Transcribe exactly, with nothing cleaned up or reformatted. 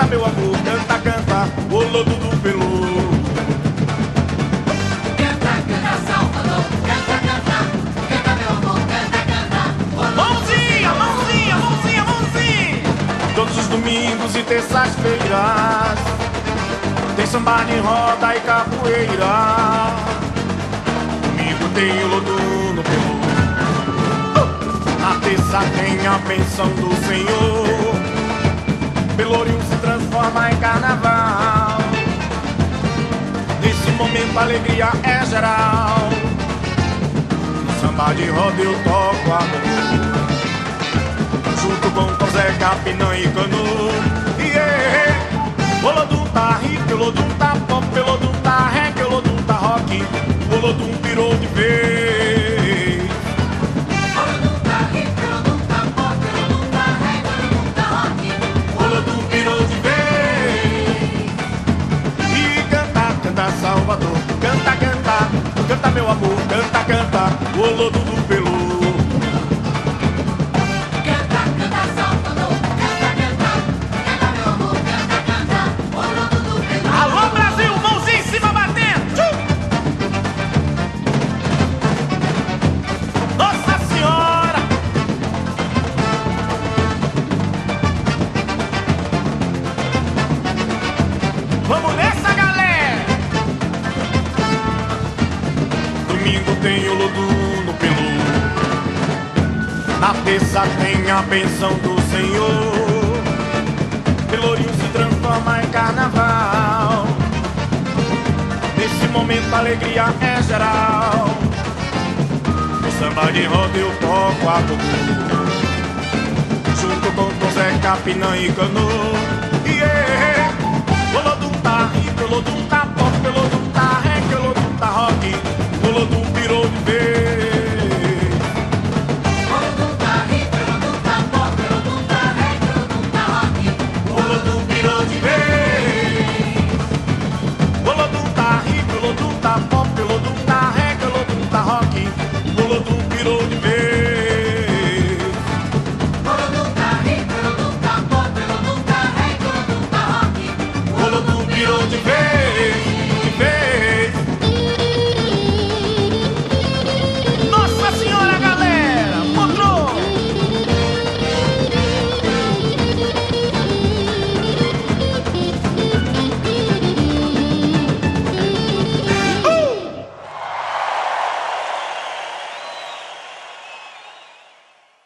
meu amor, canta, canta, o lodo do Pelô. Canta, canta, Salvador, canta, canta, canta, meu amor, canta, canta, o lodo do Mãozinha, Pelô. mãozinha, mãozinha, mãozinha. Todos os domingos e terças-feiras tem samba de roda e capoeira. Domingo tem o lodo no Pelô. Na terça tem a bênção do Senhor. Pelourinho se transforma em carnaval. Nesse momento a alegria é geral. No samba de roda eu toco a mão, junto com Tom Zé, Capinã e Canu. Yeah. O Lodum tá hip, o Lodum tá pop, o Lodum tá reggae, o Lodum tá rock. O Lodum virou de vez. O Lodum tá hip, o Lodum tá pop, o Lodum tá reggae, o Lodum tá rock. O Lodum virou de vez. E canta, canta Salvador, canta, canta, canta meu amor, canta, canta, o Lodum do Pelô. Canta, canta, Salvador, canta, canta, canta, meu amor, canta, canta, o lodo do Pelô. Alô Brasil, mãozinha em cima batendo. Tchum! Nossa Senhora! Vamos nessa, galera! Domingo tem o lodo no Pelô. Na terça tem a bênção do Senhor. Pelourinho se transforma em carnaval. Nesse momento a alegria é geral. No samba de roda eu toco a Gugu, junto com Tom Zé, Capinã e Canu. Yeah. O Lodum tá rico, o Lodum tá